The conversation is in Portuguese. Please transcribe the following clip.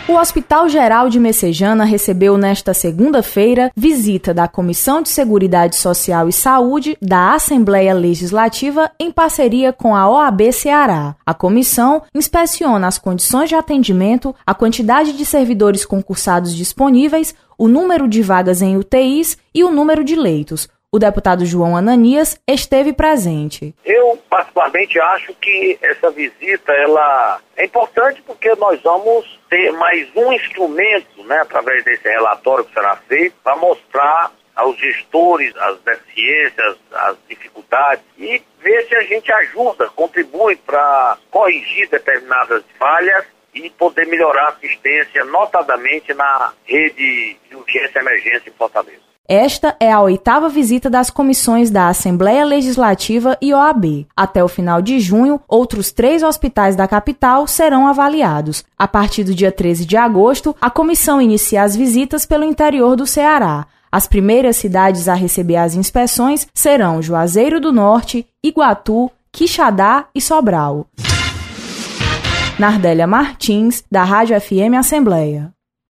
O Hospital Geral de Messejana recebeu nesta segunda-feira visita da Comissão de Seguridade Social e Saúde da Assembleia Legislativa em parceria com a OAB Ceará. A comissão inspeciona as condições de atendimento, a quantidade de servidores concursados disponíveis, o número de vagas em UTIs e o número de leitos. O deputado João Ananias esteve presente. Eu, particularmente, acho que essa visita ela é importante porque nós vamos ter mais um instrumento, através desse relatório que será feito, para mostrar aos gestores as deficiências, as dificuldades e ver se a gente ajuda, contribui para corrigir determinadas falhas e poder melhorar a assistência, notadamente na rede de urgência e emergência em Fortaleza. Esta é a 8ª visita das comissões da Assembleia Legislativa e OAB. Até o final de junho, outros 3 hospitais da capital serão avaliados. A partir do dia 13 de agosto, a comissão inicia as visitas pelo interior do Ceará. As primeiras cidades a receber as inspeções serão Juazeiro do Norte, Iguatu, Quixadá e Sobral. Nardélia Martins, da Rádio FM Assembleia.